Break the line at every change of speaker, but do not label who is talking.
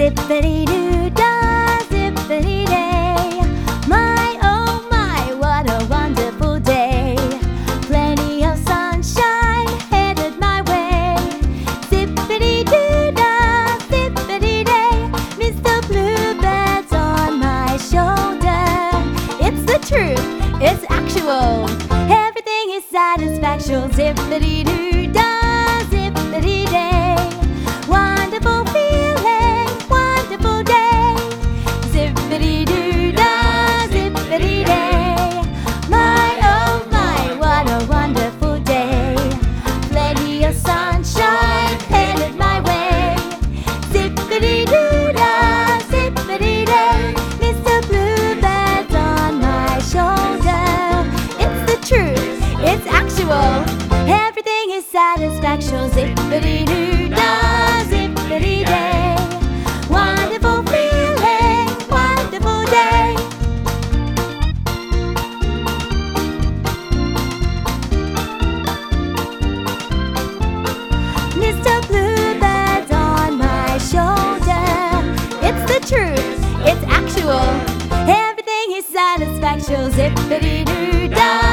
Zippity-doo-dah, zippity-day. My, oh my, what a wonderful day. Plenty of sunshine headed my way. Zippity-doo-dah, zippity-day. Mr. Bluebird's on my shoulder. It's the truth, it's actual. Everything is satisfaction. Zippity-doo-dah, zippity-day. Wonderful feeling, wonderful day. Zippity-doo-dah, zippity-day. My, oh my, what a wonderful day. Plenty of sunshine headed my way. Zippity-doo-dah, zippity-day. Mr. Bluebird's on my shoulder. It's the truth, it's actual. Everything is satisfaction. Zippity-doo-dah, zippity-day. Wonderful feeling, wonderful day. Mr. Bluebird's on my shoulder. It's the truth, it's actual. Everything is satisfaction. Zippity-doo-dah.